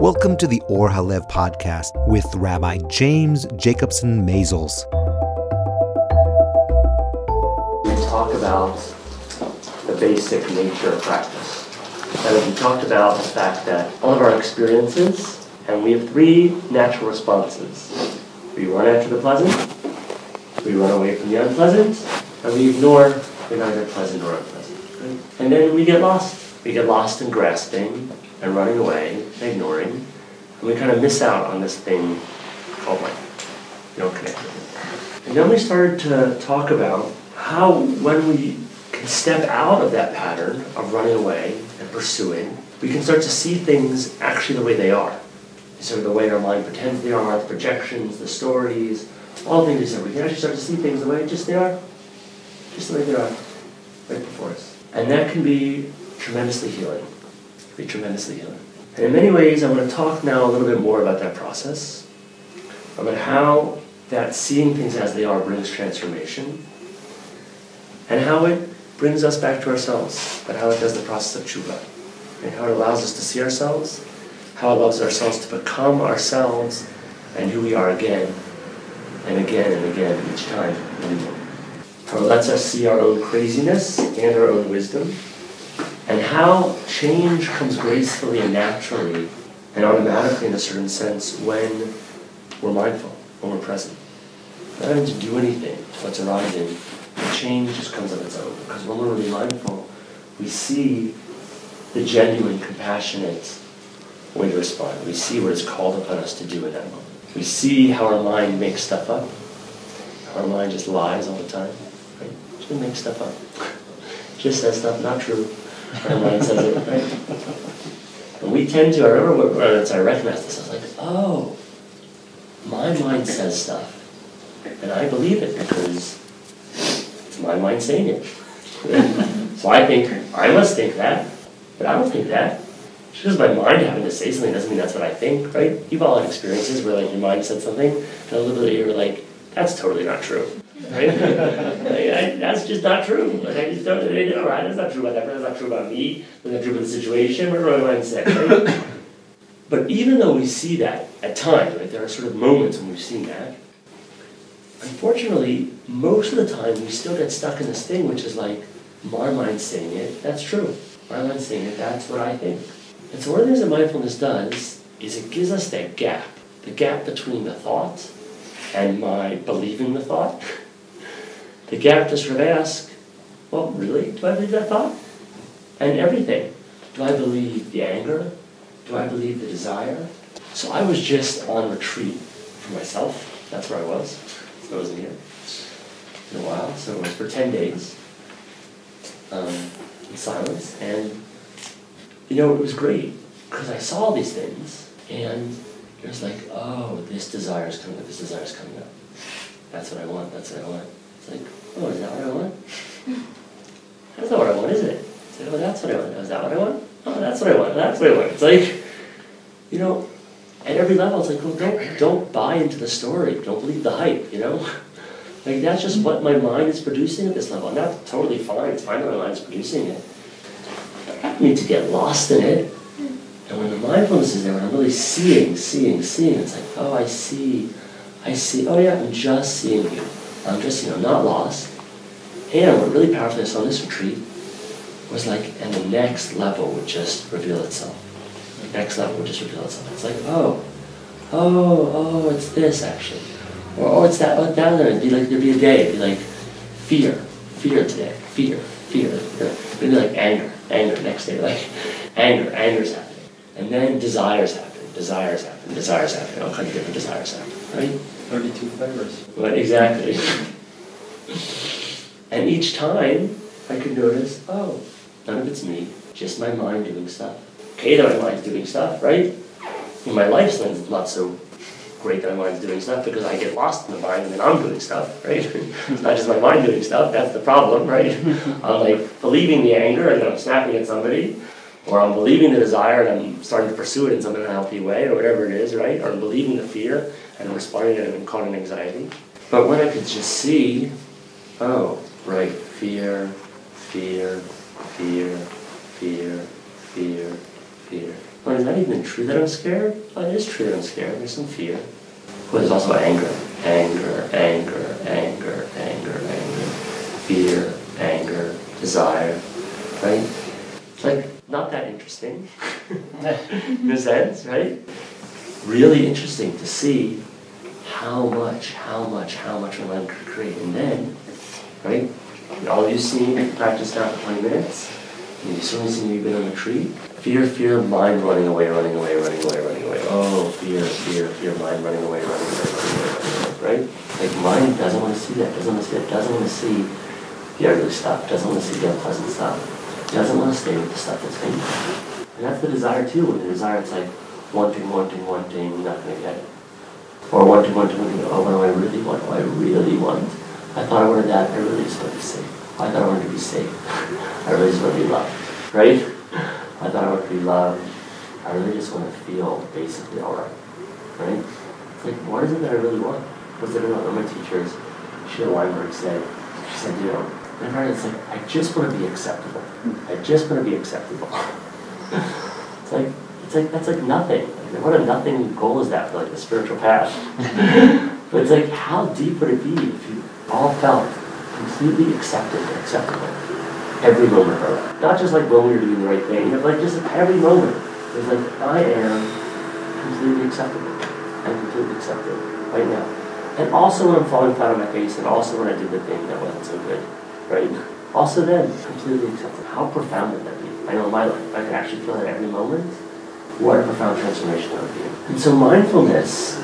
Welcome to the Or Halev podcast with Rabbi James Jacobson Maisels. We talk about the basic nature of practice. And we talked about the fact that all of our experiences, and we have three natural responses. We run after the pleasant, we run away from the unpleasant, and we ignore the neither pleasant or unpleasant. Right? And then we get lost. We get lost in grasping and running away, and ignoring, and we kind of miss out on this thing called life. We don't connect with it. And then we started to talk about how, when we can step out of that pattern of running away and pursuing, we can start to see things actually the way they are. So the way our mind pretends they are, the projections, the stories, all things that we can actually start to see things the way just they are, just the way they are, right before us. And that can be tremendously healing. And in many ways, I want to talk now a little bit more about that process, about how that seeing things as they are brings transformation, and how it brings us back to ourselves, but how it does the process of tshuva, and how it allows us to see ourselves, how it allows ourselves to become ourselves and who we are again and again and again each time anymore. How it lets us see our own craziness and our own wisdom, and how change comes gracefully and naturally and automatically in a certain sense when we're mindful, when we're present. Not having to do anything to what's arising, the change just comes of its own. Because when we're really mindful, we see the genuine, compassionate way to respond. We see what is called upon us to do in that moment. We see how our mind makes stuff up. How our mind just lies all the time. Right? Just makes stuff up. Just says stuff not true. Our mind says it, right? And we tend to, I remember once I recognized this, I was like, oh, my mind says stuff. And I believe it because it's my mind saying it. So I think, I must think that, but I don't think that. Just because my mind happened to say something doesn't mean that's what I think, right? You've all had experiences where like your mind said something, and a little bit later you're like, that's totally not true. Right? That's just not true. Like, I just don't, all right, that's not true about that, that's not true about me, that's not true about the situation, what do my mind say, right? But even though we see that at times, right, there are sort of moments when we've seen that, unfortunately, most of the time we still get stuck in this thing which is like, my mind's saying it, that's true. My mind's saying it, that's what I think. And so one of the things that mindfulness does is it gives us that gap, the gap between the thought and my believing the thought. The gap to sort of ask, well, really? Do I believe that thought? And everything. Do I believe the anger? Do I believe the desire? So I was just on retreat for myself. That's where I was. So I wasn't here in a while. So it was for 10 days in silence. And, you know, it was great because I saw these things and it was like, oh, this desire is coming up, this desire is coming up. That's what I want, that's what I want. It's like, oh, is that what I want? That's not what I want, is it? It's like, oh, that's what I want. Oh, is that what I want? Oh, that's what I want, that's what I want. It's like, you know, at every level, it's like, well, don't buy into the story. Don't believe the hype, you know? Like, that's just what my mind is producing at this level. And that's totally fine. It's fine that my mind is producing it. I don't need to get lost in it. And when the mindfulness is there, when I'm really seeing, it's like, oh, I see, oh yeah, I'm just seeing you. I'm just, I'm not lost. And what really powerful I saw on this retreat was like, and the next level would just reveal itself. The next level would just reveal itself. It's like, oh, it's this actually. Or, oh, it's that, down there, there'd be a day, it'd be like fear today, fear. It'd be like anger, next day, like anger's happening. And then desires happen, all kinds of different desires happen, right? 32 flavors. Well, exactly. And each time I could notice, oh, none of it's me, just my mind doing stuff. Okay that my mind's doing stuff, right? In my life's lens, it's not so great that my mind's doing stuff because I get lost in the mind and then I'm doing stuff, right? It's not just my mind doing stuff, that's the problem, right? I'm like believing the anger and then I'm snapping at somebody, or I'm believing the desire and I'm starting to pursue it in some unhealthy way, or whatever it is, right? Or I'm believing the fear and I'm responding to it and I'm caught in anxiety. But when I could just see, oh, right, fear. One of the is that even true that I'm scared? Oh, it is true that I'm scared. There's some fear. But there's also anger. Anger, anger, anger, anger, anger. Fear, anger, desire, right? It's like not that interesting in a sense, right? Really interesting to see how much my mind could create. And then, right, all of you see me practice now for 20 minutes, and you certainly see me been on a tree. Fear, fear, mind running away, running away, running away, running away. Oh, fear, fear, fear, mind running away, running away, running away, right? Like mind doesn't want to see that, doesn't want to see that, doesn't want to see the ugly stuff, doesn't want to see the unpleasant stuff, doesn't want to stay with the stuff that's painful. And that's the desire too. With the desire, it's like wanting, wanting, wanting, you're not going to get it. Or wanting, wanting, wanting, oh, what do I really want? What do I really want? I thought I wanted that, I really just want to be safe. I thought I wanted to be safe. I really just want to be loved, right? I thought I wanted to be loved. I really just want to feel basically alright, right? It's like, what is it that I really want? What's it about? One of my teachers, Sheila Weinberg said, you know, it's like, I just want to be acceptable. I just want to be acceptable. It's like, that's like nothing. Like, what a nothing goal is that for like the spiritual path? But it's like, how deep would it be if you all felt completely accepted and acceptable every moment of our life? Not just like when we were doing the right thing, but like just every moment. It's like, I am completely acceptable. I'm completely accepted right now. And also when I'm falling flat on my face, and also when I did the thing that wasn't so good, right? Also then, completely accepted. How profound would that be? I know in my life, I can actually feel that every moment. What a profound transformation that would be. And so mindfulness,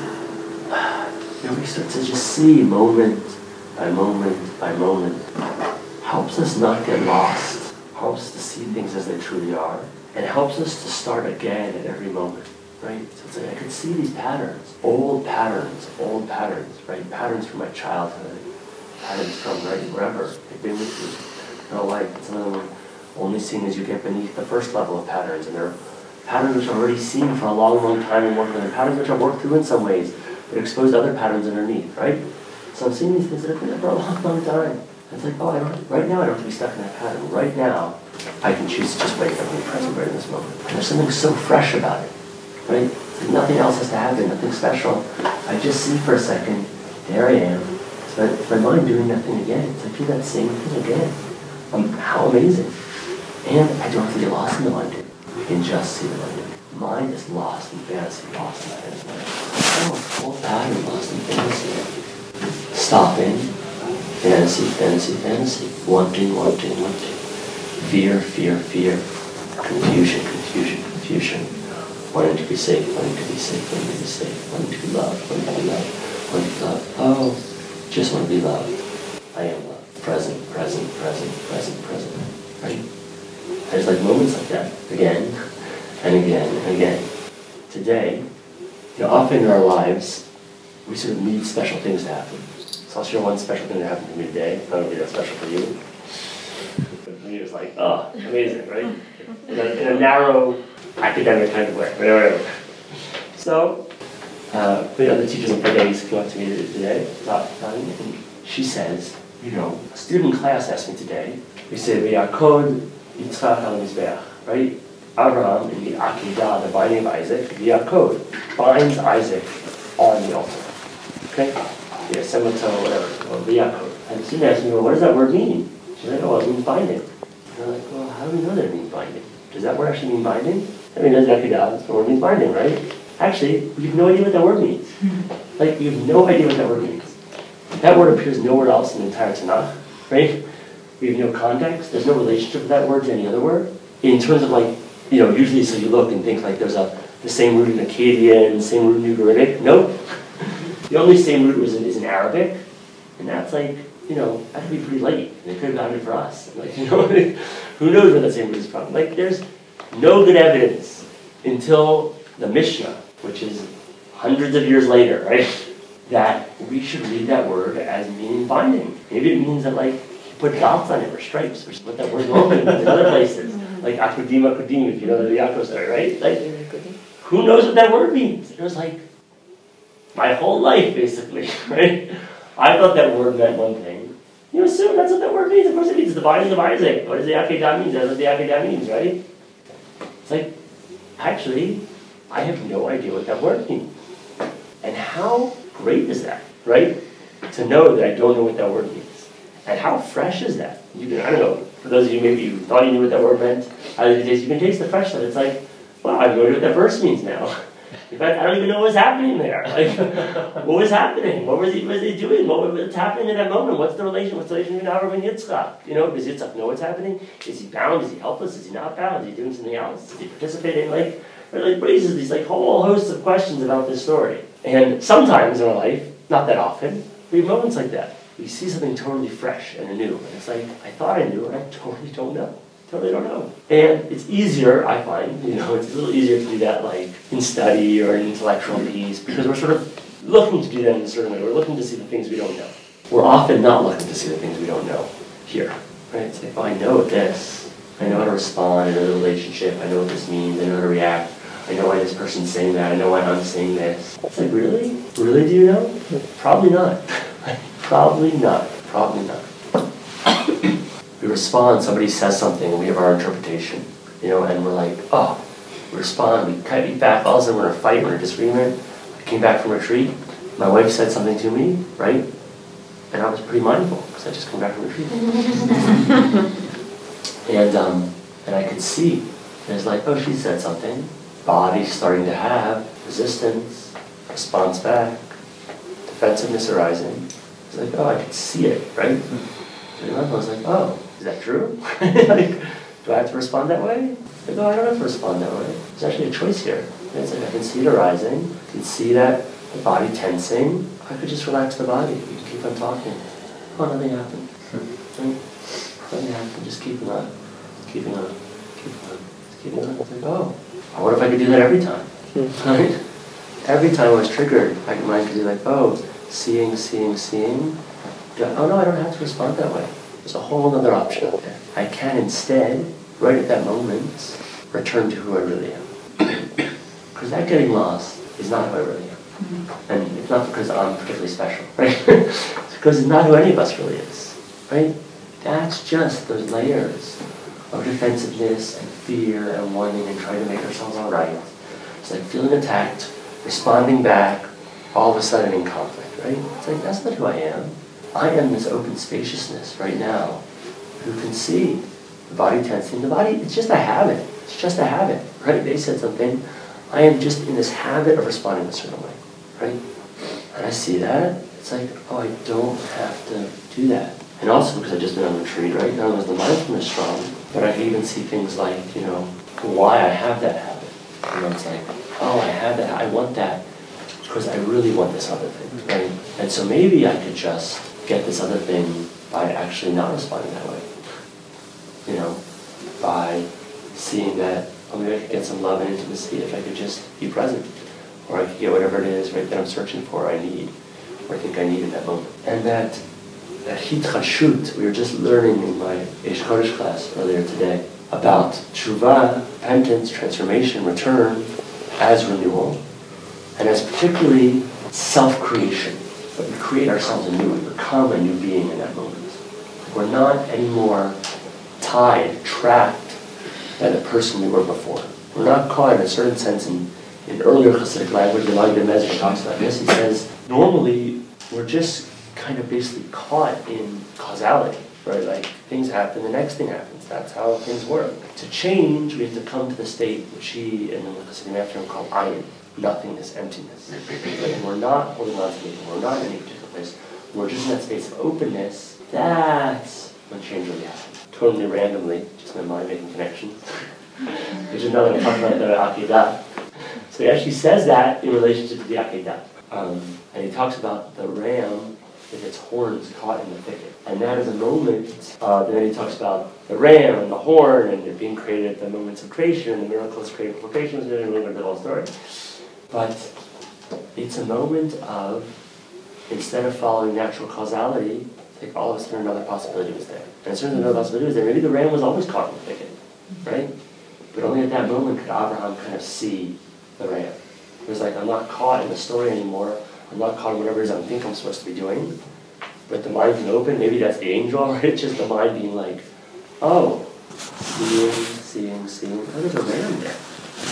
we start to just see moment by moment by moment, helps us not get lost, helps us to see things as they truly are, and helps us to start again at every moment, right? So it's like I could see these patterns, old patterns, right? Patterns from my childhood, patterns from right wherever they've been with you. You know, like some of them are only seen as you get beneath the first level of patterns, and they're patterns which are already seen for a long, long time and working on, patterns which are worked through in some ways, but expose other patterns underneath, right? So I'm seeing these things that have been there for a long, long time. And it's like, oh, right now I don't have to be stuck in that pattern. Right now, I can choose to just wake up and be present right in this moment. And there's something so fresh about it, right? It's like nothing else has to happen, nothing special. I just see for a second, there I am. It's my mind doing nothing again. It's like, do that same thing again. How amazing. And I don't have to get lost in the mind. I can just see the mind. Mind is lost in fantasy, lost in fantasy. Oh, whole pattern lost in fantasy. Stopping, fantasy, fantasy, fantasy. Wanting, wanting, wanting. Fear, fear, fear. Confusion, confusion, confusion. Wanting to be safe, wanting to be safe, wanting to be safe. Wanting to be loved, wanting to be loved, wanting to be loved. Oh, just want to be loved. I am loved. Present, present, present, present, present. Right? There's like moments like that, again, and again, and again. Today, often in our lives, we sort of need special things to happen. So I'll share one special thing that happened to me today. It's not going to be that special for you. But for me, it was like, oh, amazing, right? In a narrow, academic kind of way, whatever. So, the other teachers in days came up to me today, and she says, a student in class asked me today, we said, V'yakod Yitzchak al Mizbeach, right? Abraham, in the Akedah, the binding of Isaac, V'yakod binds Isaac on the altar. Okay? The Semato, whatever, or V'yakod. And the student asked me, well, what does that word mean? She's like, oh, it means binding. And I'm like, well, how do we know that it means binding? Does that word actually mean binding? I mean, does Akedah, the word means binding, right? Actually, we have no idea what that word means. Like, we have no idea what that word means. That word appears nowhere else in the entire Tanakh, right? We have no context. There's no relationship of that word to any other word. In terms of like, usually so you look and think like there's the same root in Akkadian, same root in Ugaritic. Nope. The only same root is in Arabic. And that's like, that could be pretty late. And it could have gotten it for us. Like, who knows where that same root is from? Like, there's no good evidence until the Mishnah, which is hundreds of years later, right? That we should read that word as meaning binding. Maybe it means that like you put dots on it or stripes, which is what that word normally means in other places. Like akudim, akudim, if you know the Yaakov story, right? Like, who knows what that word means? It was like my whole life, basically, right? I thought that word meant one thing. You assume that's what that word means. Of course it means the binding of Isaac. What does the Akedah mean? That's what the Akedah means, right? It's like, actually, I have no idea what that word means. And how great is that, right? To know that I don't know what that word means. And how fresh is that? I don't know, for those of you maybe you thought you knew what that word meant, you can taste the freshness. It's like, wow, I have no idea what that verse means now. In fact, I don't even know what was happening there. Like, what was happening? What was he doing? What was happening in that moment? What's the relation between Avraham and Yitzchak? Does Yitzchak know what's happening? Is he bound? Is he helpless? Is he not bound? Is he doing something else? Is he participating? It raises these whole hosts of questions about this story. And sometimes in our life, not that often, we have moments like that. We see something totally fresh and new. And it's like, I thought I knew, and I totally don't know. Totally don't know. And it's easier, I find, it's a little easier to do that in study or in intellectual piece, because we're sort of looking to do that in a certain way. We're looking to see the things we don't know. We're often not looking to see the things we don't know here. Right? It's like, I know this. I know how to respond. I know the relationship. I know what this means. I know how to react. I know why this person's saying that. I know why I'm saying this. It's like, really? Really do you know? Probably not. Probably not. Probably not. We respond, somebody says something, and we have our interpretation, and we're like, we respond, we kind of beat back, all of a sudden we're in a fight, we're in a disagreement. I came back from retreat, my wife said something to me, right? And I was pretty mindful, because I just came back from retreat. And I could see, there's she said something, body's starting to have resistance, response back, defensiveness arising. It's like, I could see it, right? And I was like, is that true? Do I have to respond that way? I don't have to respond that way. There's actually a choice here. It's like I can see it arising. I can see that the body tensing. I could just relax the body. We can keep on talking. Nothing happened. Right? Nothing happened. Just keeping on. Keeping on. Keeping on. It's like, what if I could do that every time? Right? Every time I was triggered, my mind could be seeing. No, I don't have to respond that way. There's a whole other option out there. I can instead, right at that moment, return to who I really am. Because that getting lost is not who I really am. Mm-hmm. And it's not because I'm particularly special, right? It's because it's not who any of us really is, right? That's just those layers of defensiveness and fear and wanting and trying to make ourselves all right. It's like feeling attacked, responding back, all of a sudden in conflict, right? It's like, that's not who I am. I am this open spaciousness right now who can see the body tensing. The body, it's just a habit. It's just a habit, right? They said something. I am just in this habit of responding a certain way, right? And I see that. It's like, I don't have to do that. And also because I've just been on retreat, right? Not only is the mindfulness strong, but I can even see things like, why I have that habit. It's like, I have that. I want that because I really want this other thing, right? And so maybe I could just get this other thing by actually not responding that way. By seeing that, maybe I could get some love and intimacy if I could just be present. Or I could get whatever it is, right, that I'm searching for, I need, or I think I need in that moment. And that hitchashut, we were just learning in my Eish Kodesh class earlier today about tshuva, repentance, transformation, return as renewal, and as particularly self-creation. But we create ourselves anew, we become a new being in that moment. We're not anymore tied, trapped by the person we were before. We're not caught in a certain sense in earlier Hasidic language, the Magid Mezrich talks about this. He says, normally we're just kind of basically caught in causality, right? Like things happen, the next thing happens. That's how things work. To change, we have to come to the state which he and the Hasidim after him call ayin, nothingness, emptiness. Like we're not holding on to anything, we're not in any particular place. We're just in that space of openness. That's when change really happens. Totally randomly, just my mind making connections. Which is not going to talk about the Akedah. So he actually says that in relationship to the Akedah. And he talks about the ram with its horns caught in the thicket. And that is a moment, and then he talks about the ram and the horn and it being created at the moments of creation and the miracles created before creation. Was a little bit of the whole story. But it's a moment of, instead of following natural causality, like all of a sudden another possibility was there. And as soon as another possibility was there, maybe the ram was always caught in the thicket, right? But only at that moment could Abraham kind of see the ram. It was like, I'm not caught in the story anymore. I'm not caught in whatever it is I think I'm supposed to be doing. But the mind can open. Maybe that's the angel, right? It's just the mind being like, seeing. Oh, there's a ram there.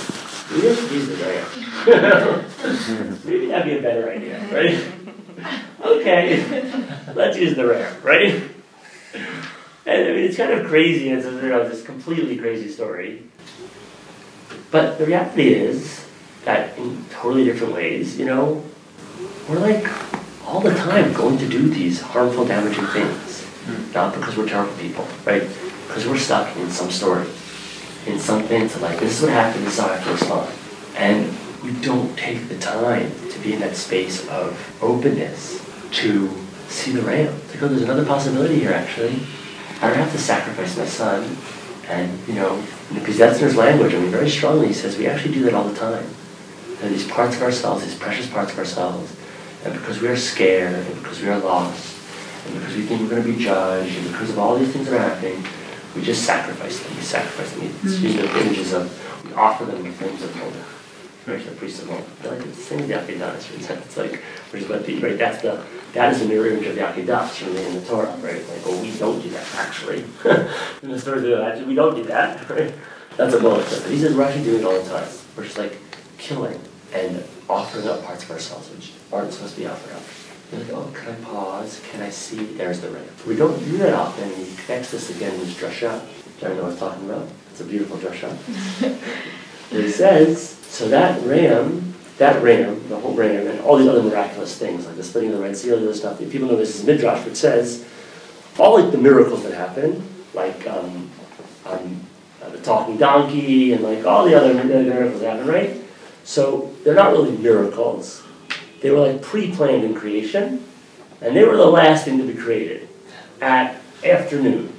maybe I should use the RAM. Maybe that'd be a better idea, right? Okay, let's use the RAM, right? And I mean, it's kind of crazy, and it's this completely crazy story. But the reality is that in totally different ways, we're like all the time going to do these harmful, damaging things. Not because we're terrible people, right? Because we're stuck in some story, in something to like, this is what happened, this is how I have to respond. And we don't take the time to be in that space of openness to see the RAM. It's like, oh, there's another possibility here, actually. I don't have to sacrifice my son. And, in the Gesenzner's language, very strongly, he says we actually do that all the time. There are these parts of ourselves, these precious parts of ourselves, and because we are scared, and because we are lost, and because we think we're going to be judged, and because of all these things that are happening, we just sacrifice them. We sacrifice them. It's usually the images of, we offer them the flames of Molech. Right, the priest of Molech. They're like, it's the same as the Akedah. It's like, where's what the, right, that is the mirror image of the Akedah, really, in the Torah, right? Like, oh, we don't do that, actually. In the stories of actually, we don't do that, right? That's what Molech does. He says we're actually doing it all the time. We're just like killing and offering up parts of ourselves which aren't supposed to be offered up. You're like, oh, can I pause? Can I see? There's the RAM. We don't do that often. He connects this again in his drasha. Do you know what I'm talking about? It's a beautiful drasha. It says, so that RAM, the whole RAM, and all these other miraculous things, like the splitting of the Red Sea, all the other stuff, people know this is Midrash, which says, all like the miracles that happen, like the talking donkey, and like all the other miracles that happen, right? So they're not really miracles. They were like pre-planned in creation, and they were the last thing to be created at afternoon.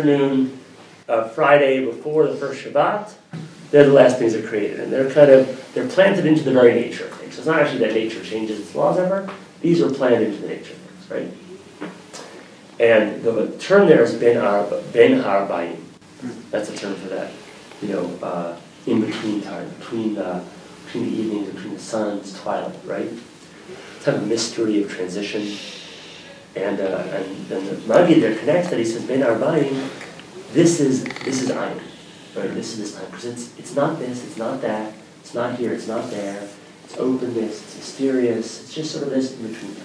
Friday before the first Shabbat, they're the last things that are created, and they're planted into the very nature of things. So it's not actually that nature changes its laws ever. These are planted into the nature of things, right? And the term there is ben harbayim. That's the term for that, in between time, between the evenings, between the sun's twilight, right? It's kind of a mystery of transition. And then the Maggid there connects that. He says ben harbayim. This is Ayin. Right, this is this time, because it's not this, it's not that, it's not here, it's not there, it's openness, it's mysterious, it's just sort of this in between.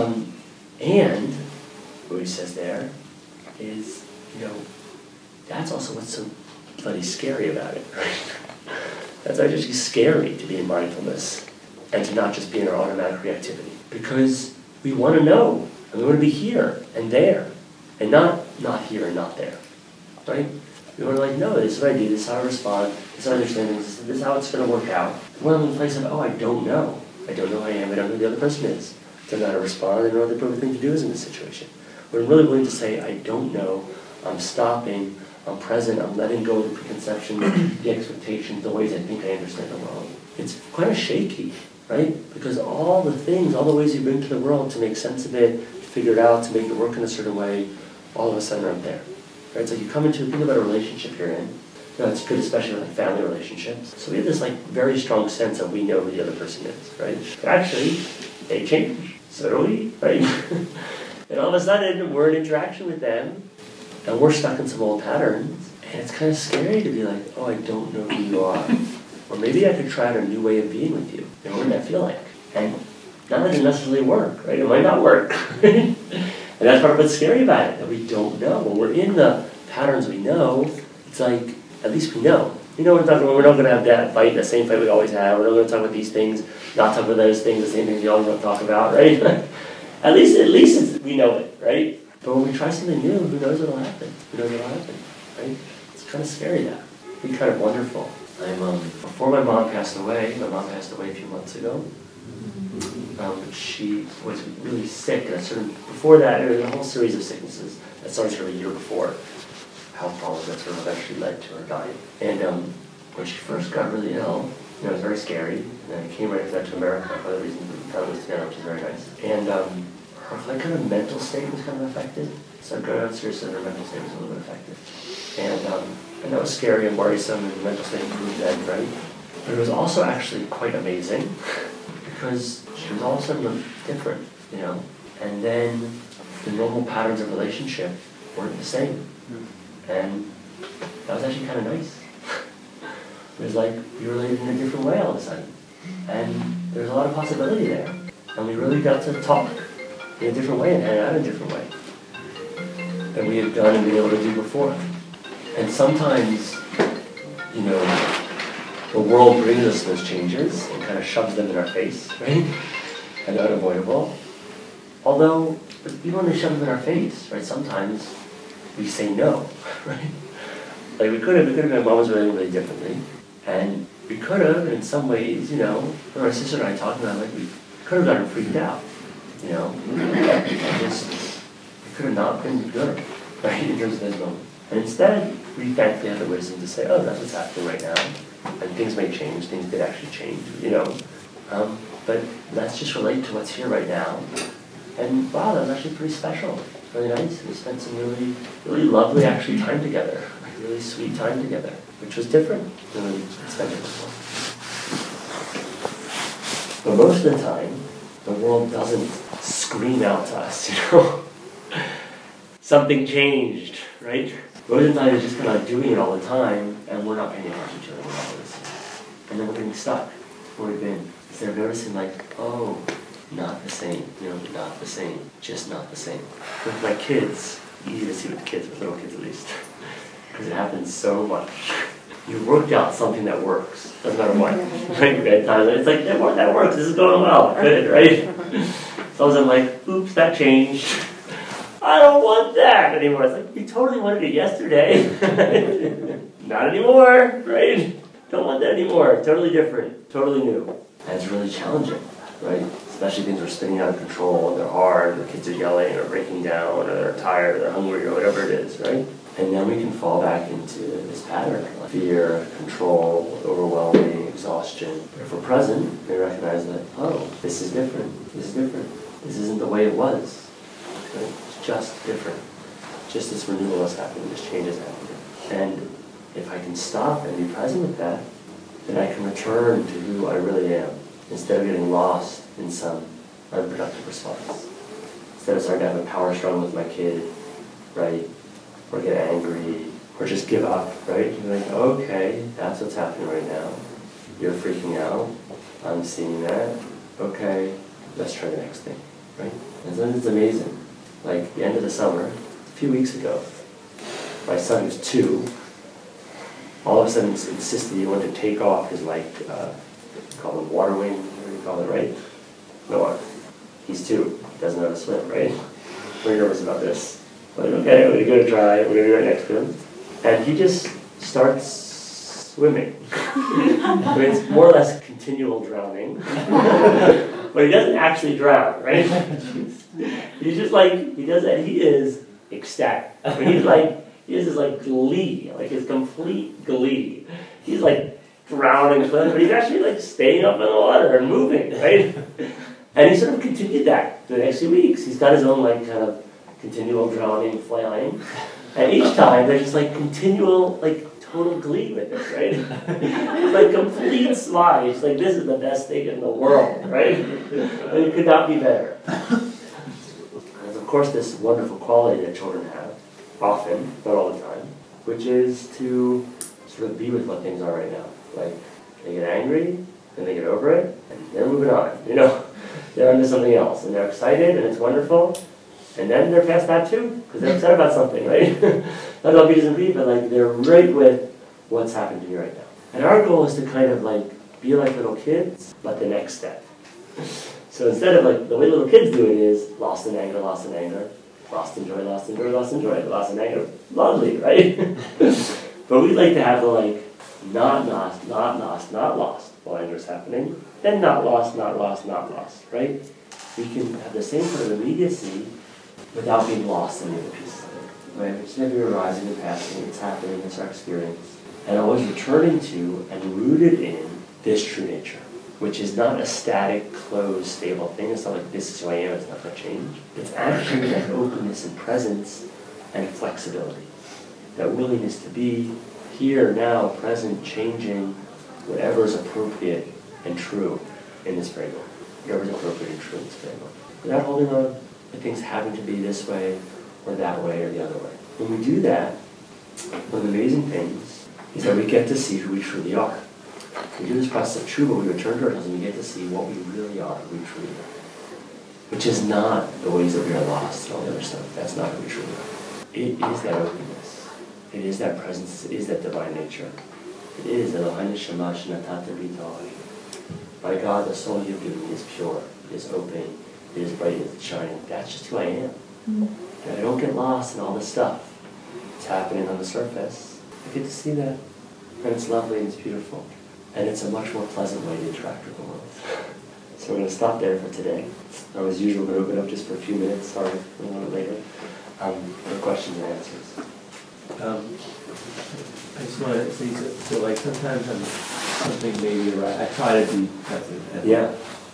And what he says there is, that's also what's so bloody scary about it, right? That's actually scary to be in mindfulness and to not just be in our automatic reactivity, because we want to know, and we want to be here and there, and not here and not there, right? We want to no, this is what I do, this is how I respond, this is how I understand things, this is how it's going to work out. When I'm in the place of, I don't know. I don't know who I am, I don't know who the other person is. I don't know how to respond, I don't know what the appropriate thing to do is in this situation. When I'm really willing to say, I don't know, I'm stopping, I'm present, I'm letting go of the preconception, the expectations, the ways I think I understand the world. It's kind of shaky, right? Because all the things, all the ways you bring to the world to make sense of it, to figure it out, to make it work in a certain way, all of a sudden aren't there. Right? So you come into, think about a relationship you're in. It's good, especially with family relationships. So we have this very strong sense of we know who the other person is, right? But actually, they change. So do we, right? And all of a sudden, we're in interaction with them, and we're stuck in some old patterns, and it's kind of scary to be like, oh, I don't know who you are. Or maybe I could try out a new way of being with you. And what would that feel like? And that doesn't necessarily work, right? It might not work. And that's part of what's scary about it, that we don't know. When we're in the patterns we know, it's like, at least we know. We're not going to have that fight, the same fight we always have. We're not going to talk about these things, not talk about those things, the same things we always don't talk about, right? At least we know it, right? But when we try something new, who knows what'll happen? Right? It's kind of scary, that. It'd be kind of wonderful. Before my mom passed away a few months ago. She was really sick, before that, there was a whole series of sicknesses that started sort of a year before, health problems that sort of eventually led to her dying. And when she first got really ill, it was very scary, and then I came right back to America for the reason we kind of was together, which is very nice. And her kind of mental state was kind of affected, so seriously, her mental state was a little bit affected. And that was scary and worrisome, and the mental state improved then, right? But it was also actually quite amazing, because she was all of a sudden different, and then the normal patterns of relationship weren't the same. And that was actually kind of nice. It was like we related in a different way all of a sudden. And there's a lot of possibility there. And we really got to talk in a different way and hang out in a different way than we had done and been able to do before. And sometimes, you know, the world brings us those changes and kind of shoves them in our face, right? And they're unavoidable. Although, even when they shove them in our face, right, sometimes we say no, right? Like we could have been moments really, really differently. And we could have, in some ways, you know, when my sister and I talked about it, like we could have gotten freaked out, you know? And just, it could have not been good, right, in terms of those moments. And instead, we thankfully have the wisdom to say, oh, that's what's happening right now. And things may change, things did actually change, you know. But let's just relate to what's here right now. And wow, that was actually pretty special, really nice. We spent some really, really lovely actually time together, like really sweet time together, which was different than we spent it before. But most of the time, the world doesn't scream out to us, you know. Something changed, right? Most of the time, it's just kind of like doing it all the time, and we're not paying attention to it. We're not listening. And then we're getting stuck where we've been. Instead of noticing, like, oh, not the same. You know, not the same. Just not the same. With my kids, easy to see with kids, with little kids at least, because it happens so much. You worked out something that works. Doesn't matter what. Right? It's like, that works. This is going well. Good, right? So I'm like, oops, that changed. I don't want that anymore. It's like, you totally wanted it yesterday. Not anymore, right? Don't want that anymore. Totally different, totally new. And it's really challenging, right? Especially things are spinning out of control, and they're hard, the kids are yelling, or breaking down, or they're tired, or they're hungry, or whatever it is, right? And then we can fall back into this pattern, like fear, control, overwhelming, exhaustion. But if we're present, we recognize that, oh, this is different, this is different. This isn't the way it was. Right? Just different. Just this renewal is happening, this change is happening. And if I can stop and be present with that, then I can return to who I really am, instead of getting lost in some unproductive response. Instead of starting to have a power struggle with my kid, right? Or get angry, or just give up, right? You're like, okay, that's what's happening right now. You're freaking out. I'm seeing that. Okay, let's try the next thing, right? And then it's amazing. Like the end of the summer, a few weeks ago, my son who's 2, all of a sudden insisted he wanted to take off his, like, call it water wing, whatever you call it, right? No, he's 2, doesn't know how to swim, right? Very nervous about this. But okay, we're going to try, we're going to be right next to him. And he just starts swimming. So it's more or less continual drowning. But he doesn't actually drown, right? He's just like, he does that, he is ecstatic. I mean, he has this like glee, like his complete glee. He's like drowning, but he's actually like staying up in the water and moving, right? And he sort of continued that for the next few weeks. He's got his own like kind of continual drowning, flailing. And each time there's just like continual, like total glee with it, right? It's like complete smile. It's like, this is the best thing in the world, right? And it could not be better. And of course this wonderful quality that children have, often, not all the time, which is to sort of be with what things are right now. Like, they get angry, then they get over it, and they're moving on, you know? They're into something else, and they're excited, and it's wonderful, and then they're past that too, because they're upset about something, right? Not all B's and B's, but like, they're right with what's happened to me right now. And our goal is to kind of like, be like little kids, but the next step. So instead of like, the way little kids do it is, lost in anger, lost in anger, lost in joy, lost in joy, lost in joy, lost in anger. Lovely, right? But we like to have the like, not lost, while anger is happening. Then not lost, right? We can have the same sort of immediacy without being lost in the other pieces of it. Right? It's never arising and passing, it's happening, it's our experience. And always returning to and rooted in this true nature, which is not a static, closed, stable thing. It's not like this is who I am, it's not going to change. It's actually that openness and presence and flexibility. That willingness to be here, now, present, changing, whatever is appropriate and true in this framework. Whatever is appropriate and true in this framework. Without holding on to things having to be this way or that way or the other way. When we do that, one of the amazing things is that we get to see who we truly are. We do this process of true, but we return to ourselves and we get to see what we really are, who we truly are. Which is not the ways that we are lost and all the other stuff. That's not who we truly are. It is that openness. It is that presence. It is that divine nature. It is Elohai Neshama Shenatata B'Toi. By God, the soul you've given me is pure. It is open. It is bright. It is shining. That's just who I am. And I don't get lost in all this stuff. It's happening on the surface. I get to see that. And it's lovely and it's beautiful. And it's a much more pleasant way to interact with the world. So we're going to stop there for today. As usual, we're going to open up just for a few minutes, sorry, a little bit later, for questions and answers. I just want to say, so like sometimes I'm something maybe right. I try to be present. And yeah.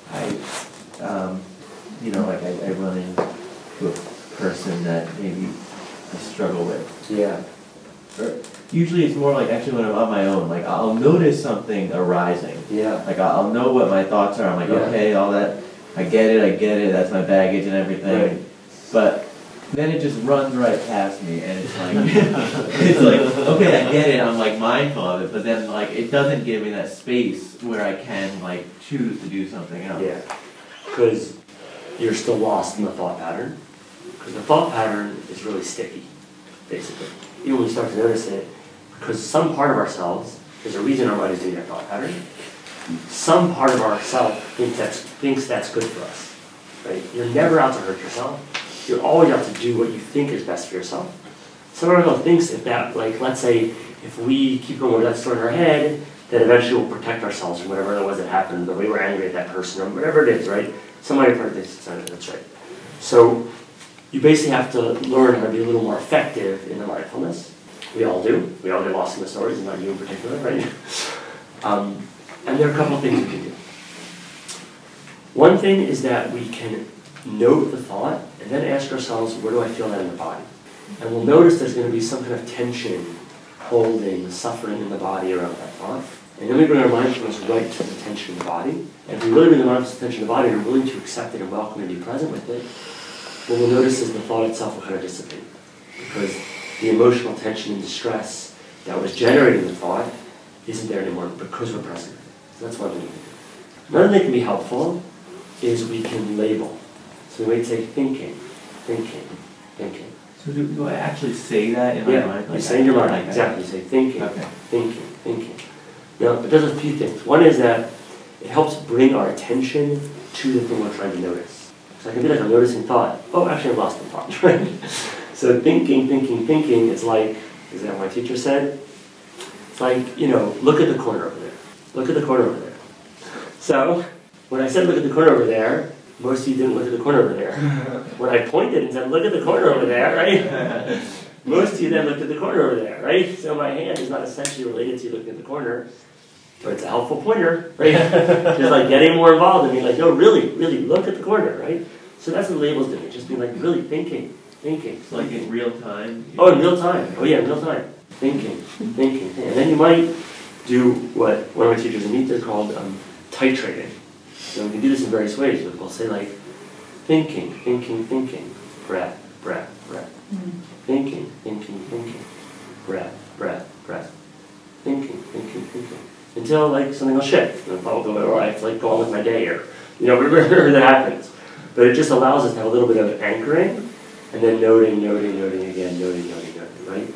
I run into a person that maybe I struggle with. Yeah. Usually it's more like actually when I'm on my own, like I'll notice something arising. Yeah. Like I'll know what my thoughts are. I'm like, okay, all that, I get it, that's my baggage and everything. Right. But then it just runs right past me and it's like, it's like, okay, I get it, I'm like mindful of it, but then like it doesn't give me that space where I can like choose to do something else. Yeah. Because you're still lost in the thought pattern. Because the thought pattern is really sticky, basically. Even when you start to notice it, because some part of ourselves, there's a reason our mind is doing that thought pattern, some part of ourself thinks that's good for us, right? You're never out to hurt yourself. You're always out to do what you think is best for yourself. Some of ourselves thinks if that, like, let's say, if we keep going with that story in our head, then eventually we'll protect ourselves from whatever it was that happened, the way we're angry at that person, or whatever it is, right? Somebody thinks that's right. So you basically have to learn how to be a little more effective in the mindfulness. We all do. We all get lost in the stories, and not you in particular, right? And there are a couple of things we can do. One thing is that we can note the thought, and then ask ourselves, where do I feel that in the body? And we'll notice there's going to be some kind of tension, holding, suffering in the body around that thought. And then we bring our mindfulness right to the tension in the body. And if we really bring the mindfulness tension in the body and are willing to accept it and welcome it and be present with it, what we'll notice is the thought itself will kind of dissipate. Because the emotional tension and distress that was generating the thought isn't there anymore because we're present. So that's one thing we can do. Another thing that can be helpful is we can label. So we might say thinking. So do I actually say that in my mind? You say in your mind, like exactly. You say thinking, okay. thinking. Now, it does a few things. One is that it helps bring our attention to the thing we're trying to notice. So I can be like, I'm noticing thought. Oh, actually, I've lost the thought, right? So thinking, it's like, is that what my teacher said? It's like, look at the corner over there. Look at the corner over there. So, when I said look at the corner over there, most of you didn't look at the corner over there. When I pointed and said look at the corner over there, right? Most of you then looked at the corner over there, right? So my hand is not essentially related to you looking at the corner, but it's a helpful pointer, right? Just like getting more involved and being like, no, really, look at the corner, right? So that's what the labels do. Just being like really thinking. So like in real time? Oh, in real time. Oh yeah, in real time. Thinking. And then you might do what one of my teachers in Nita called titrating. So we can do this in various ways. We'll say like, thinking, breath. Thinking, breath. Thinking. Until like something will shift. And I'll go, all right, it's like going with my day or, whatever that happens. But it just allows us to have a little bit of anchoring and then noting again, right?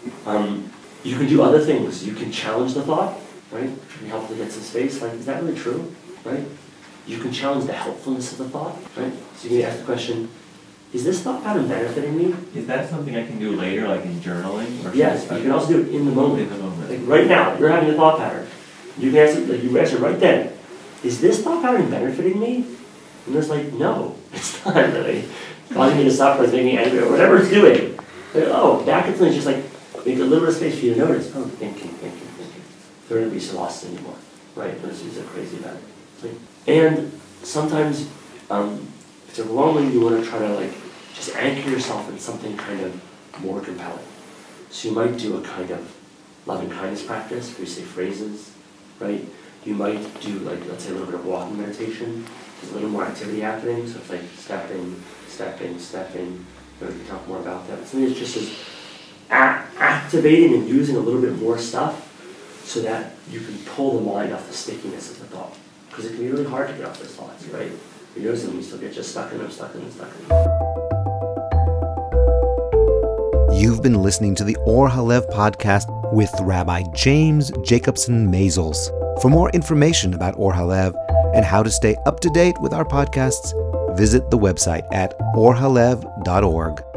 You can do other things. You can challenge the thought, right? Which can be helpful to get some space. Like, is that really true, right? You can challenge the helpfulness of the thought, right? So you can ask the question, is this thought pattern benefiting me? Is that something I can do later, like in journaling? Or yes, you can also do it in the moment. Like right now, you're having a thought pattern. You can answer right then, is this thought pattern benefiting me? And it's like, no, it's not really. It's causing me to suffer, it's making me angry, or whatever it's doing. But, back at something, just like, make a little bit of space for you to notice. Oh, thinking. There wouldn't be so lost anymore, right? This is a crazy about it. Right? And sometimes, if it's a long way, you want to try to just anchor yourself in something kind of more compelling. So you might do a kind of loving kindness practice where you say phrases, right? You might do let's say a little bit of walking meditation. There's a little more activity happening, so it's like stepping. We can talk more about that. But something that's just as activating and using a little bit more stuff so that you can pull the mind off the stickiness of the thought. Because it can be really hard to get off those thoughts, right? You notice them, you still get just stuck in them. You've been listening to the Or Halev podcast with Rabbi James Jacobson Maisels. For more information about Or Halev and how to stay up to date with our podcasts, visit the website at orhalev.org.